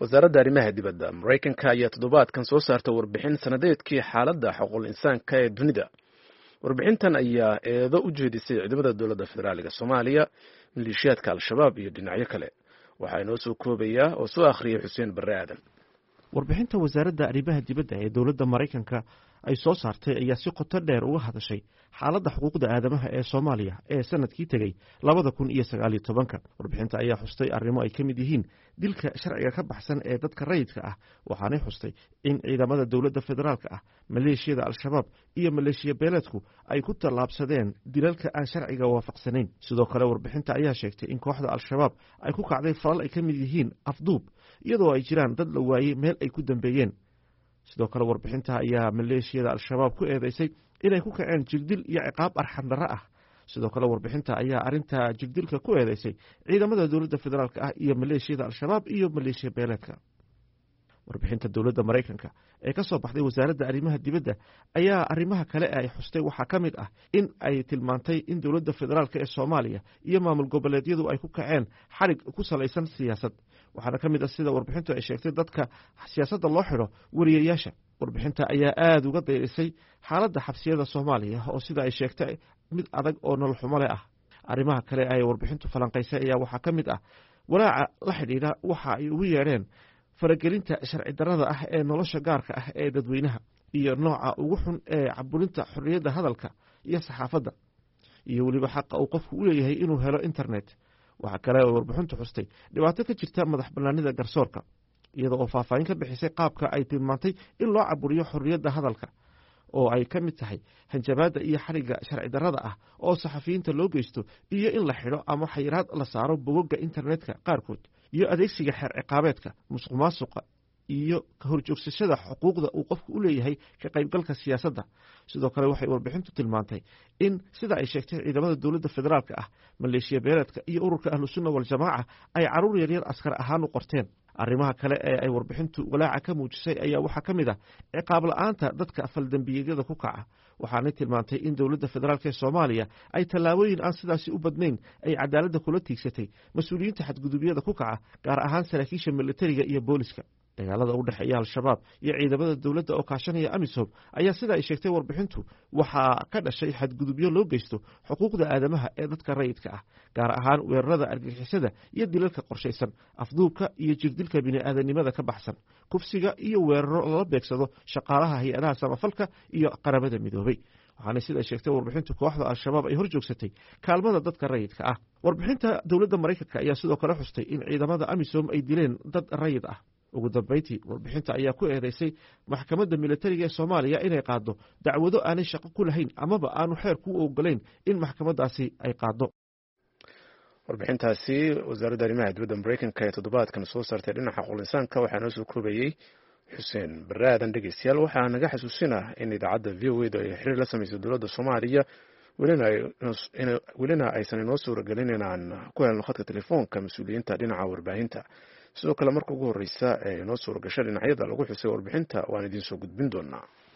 wasaaradda arrimaha dibadda Mareykanka ayaa toddobaadkan soo saartay warbixin sanadeedkii xaaladda xuquuqul insaanka ee dunida. Warbixintan ayaa eedo u jeedisay ciidamada dowladda federaaliga Soomaaliya, maleeshiyaadka Al-Shabaab iyo dhinacyo kale. Waxaa inoo soo koobaya oo soo akhriyay Xuseen Barre Aadan. warbixinta wasaaradda arrimaha dibadda ee dowladda Mareykanka ay soo saartay ayaa si qoto dheer uga hadashay xaaladda xuquuqda aadamaha ee Soomaaliya ee sanadkii tegay 2019. Warbixinta ayaa xustay arrimo ay ka mid yihiin dilka sharciga ka baxsan ee dadka rayidka ah, waxaanay xustay in ciidamada dowladda federaalka ah, maleeshiyada Al-Shabaab iyo maleeshiya beeleedku ay ku tallaabsadeen dilalka aan sharciga waafaqsanayn. Sidoo kale warbixinta ayaa sheegtay in kooxda Al-Shabaab ay ku kacday falal ay ka mid yihiin afduub, iyadoo ay jiraan dad la waayey meel ay ku dambeeyeen. sidoo kale warbixinta ayaa maleeshiyada Al-Shabaab ku eedeysay inay ku kaceen jirdil iyo ciqaab arxan darro ah. sidoo kale warbixinta ayaa arinta jirdilka ku eedeysay ciidamada dowladda federaalka ah iyo maleeshiyada Al-Shabaab iyo maleeshiya beeleedka. warbixinta dowladda Mareykanka ee ka soo baxday wasaaradda arrimaha dibadda ayaa arrimaha kale ay xustay waxaa ka mid ah in ay tilmaantay in dowladda federaalka ee Soomaaliya iyo maamul goboleedyadu ay ku kaceen xarig ku salaysan siyaasad. waxaana ka mid ah sida warbixintu ay sheegtay dadka siyaasadda loo xidho wariyayaasha. warbixinta ayaa aada uga dayrisay xaaladda xabsiyada Soomaaliya oo sida ay sheegtay mid adag oo nolol xumo leh ah. arrimaha kale ay warbixintu falanqaysay ayaa waxaa ka mid ah walaaca la xidhiidha waxa ay ugu yeedheen faragelinta sharci darrada ah ee nolosha gaarka ah ee dadweynaha iyo nooca ugu xun ee caburinta xorriyadda hadalka iyo saxaafadda iyo weliba xaqa uu qofku u leeyahay inuu helo internet. waxaa kale oo warbixintu xustay dhibaato ka jirta madax bannaanida garsoorka, iyada oo faahfaahin ka bixisay qaabka ay tilmaantay in loo caburiyo xorriyadda hadalka oo ay ka mid tahay hanjabaadda iyo xarigga sharci darrada ah oo saxafiyiinta loo geysto iyo in la xidho ama xayiraad la saaro bogagga internetka qaarkood iyo adeegsiga xeer ciqaabeedka, musuqmaasuqa iyo ka horjoogsashada xuquuqda uu qofku u leeyahay ka qaybgalka siyaasadda. sidoo kale waxay warbixintu tilmaantay in sida ay sheegtay ciidamada dowladda federaalka ah, maleeshiya beeleedka iyo ururka ahlusunna waljamaaca ay caruur yaryar askar ahaan u qorteen. arrimaha kale ee ay warbixintu walaaca ka muujisay ayaa waxaa ka mid ah ciqaab la'aanta dadka faldambiyada ku kaca. waxaanay tilmaantay in dowladda federaalk ee Soomaaliya ay tallaabooyin aan sidaasi u badnayn ay cadaaladda kula tiigsatay mas-uuliyiinta xadgudubyada ku kaca, gaar ahaan saraakiisha militariga iyo booliska. dagaalada u dhexeeya Al-Shabaab iyo ciidamada dowladda oo kaashanaya AMISOM ayaa sida ay sheegtay warbixintu waxaa ka dhashay xadgudubyo loo geysto xuquuqda aadamaha ee dadka rayidka ah, gaar ahaan weerarada argagixisada iyo dilalka qorshaysan, afduubka iyo jirdilka bini'aadanimada ka baxsan, kufsiga iyo weeraro lala beegsado shaqaalaha hay-adaha samafalka iyo qaramada midoobay. waxaana sida ay sheegtay warbixintu kooxda Al-Shabaab ay horjoogsatay kaalmada dadka rayidka ah. warbixinta dowladda Mareykanka ayaa sidoo kale xustay in ciidamada AMISOM ay dileen dad rayid ah. ugu dambeyntii warbixinta ayaa ku eedeysay maxkamadda militariga ee Soomaaliya inay qaado dacwado aanay shaqo ku lahayn amaba aanu xeer ku ogolayn in maxkamaddaasi ay qaado. warbixintaasi wasaaradda arrimaha dibadda Mareykanka ee toddobaadkan soo saartay dhinaca xuquuqul insaanka waxaa noo soo koobayay Xuseen Barre Aadan. dhegeystayaal, waxaa naga xasuusinah in idaacadda VOA ay xiriir la sameysay dowladda Soomaaliya welina aysan inoo suuragelin inaan ku helno khadka telefoonka mas-uuliyiinta dhinaca warbaahinta. sidoo kale marka ugu horreysa ee inoo suuragasho dhinacyada lagu xusay warbixinta waan idiin soo gudbin doonaa.